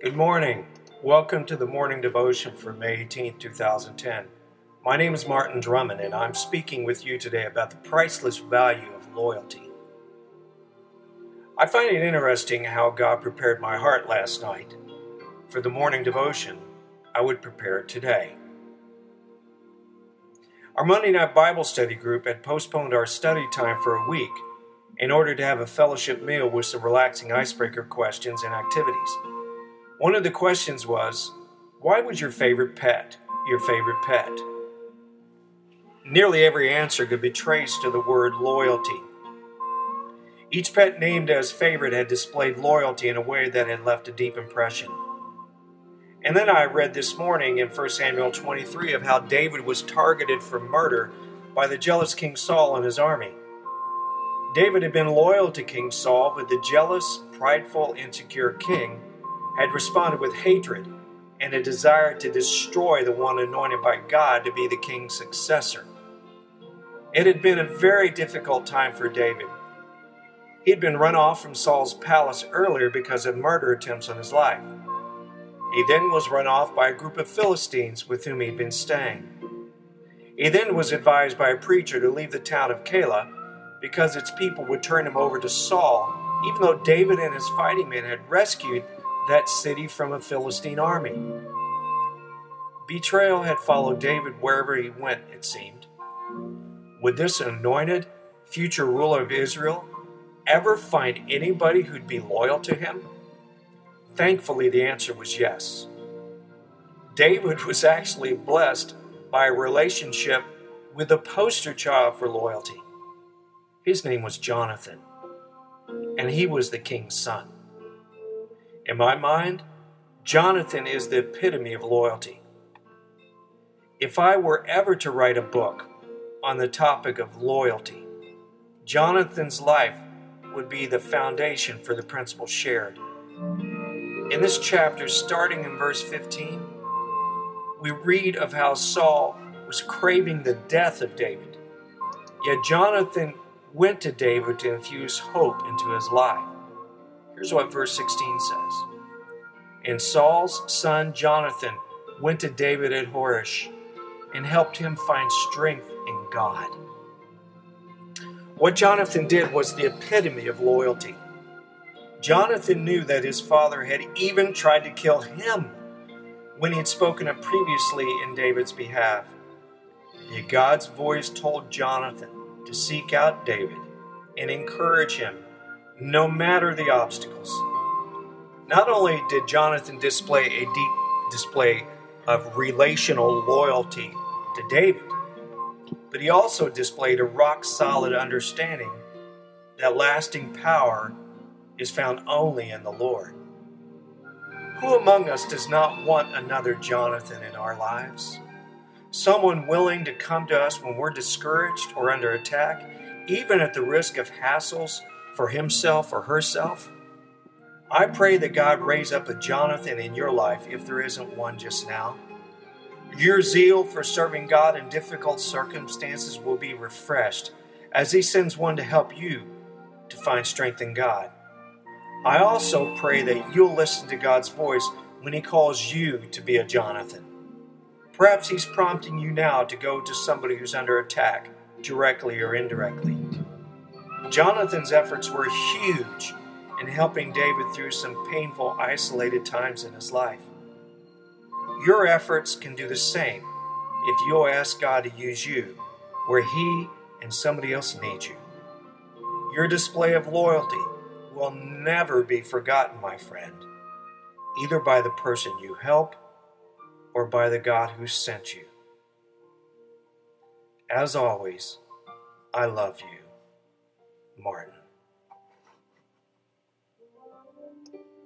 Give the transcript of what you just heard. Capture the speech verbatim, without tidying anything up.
Good morning. Welcome to the morning devotion for May eighteenth, two thousand ten. My name is Martin Drummond, and I'm speaking with you today about the priceless value of loyalty. I find it interesting how God prepared my heart last night. For the morning devotion, I would prepare it today. Our Monday night Bible study group had postponed our study time for a week in order to have a fellowship meal with some relaxing icebreaker questions and activities. One of the questions was, why was your favorite pet your favorite pet? Nearly every answer could be traced to the word loyalty. Each pet named as favorite had displayed loyalty in a way that had left a deep impression. And then I read this morning in First Samuel twenty-three of how David was targeted for murder by the jealous King Saul and his army. David had been loyal to King Saul, but the jealous, prideful, insecure king had responded with hatred and a desire to destroy the one anointed by God to be the king's successor. It had been a very difficult time for David. He had been run off from Saul's palace earlier because of murder attempts on his life. He then was run off by a group of Philistines with whom he had been staying. He then was advised by a preacher to leave the town of Keilah because its people would turn him over to Saul, even though David and his fighting men had rescued that city from a Philistine army. Betrayal had followed David wherever he went, it seemed. Would this anointed future ruler of Israel ever find anybody who'd be loyal to him? Thankfully, the answer was yes. David was actually blessed by a relationship with a poster child for loyalty. His name was Jonathan, and he was the king's son. In my mind, Jonathan is the epitome of loyalty. If I were ever to write a book on the topic of loyalty, Jonathan's life would be the foundation for the principles shared. In this chapter, starting in verse fifteen, we read of how Saul was craving the death of David. Yet Jonathan went to David to infuse hope into his life. Here's what verse sixteen says. And Saul's son Jonathan went to David at Horesh and helped him find strength in God. What Jonathan did was the epitome of loyalty. Jonathan knew that his father had even tried to kill him when he had spoken up previously in David's behalf. Yet God's voice told Jonathan to seek out David and encourage him no matter the obstacles. Not only did Jonathan display a deep display of relational loyalty to David, but he also displayed a rock-solid understanding that lasting power is found only in the Lord. Who among us does not want another Jonathan in our lives? Someone willing to come to us when we're discouraged or under attack, even at the risk of hassles for himself or herself? I pray that God raise up a Jonathan in your life if there isn't one just now. Your zeal for serving God in difficult circumstances will be refreshed as He sends one to help you to find strength in God. I also pray that you'll listen to God's voice when He calls you to be a Jonathan. Perhaps He's prompting you now to go to somebody who's under attack, directly or indirectly. Jonathan's efforts were huge in helping David through some painful, isolated times in his life. Your efforts can do the same if you'll ask God to use you where He and somebody else needs you. Your display of loyalty will never be forgotten, my friend, either by the person you help or by the God who sent you. As always, I love you, Martin.